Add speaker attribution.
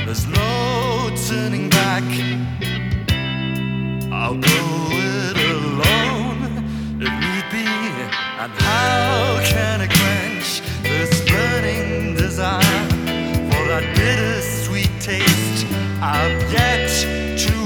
Speaker 1: There's no turning back. I'll go it alone if need be. And how can I quench this burning desire for that bittersweet taste I've yet to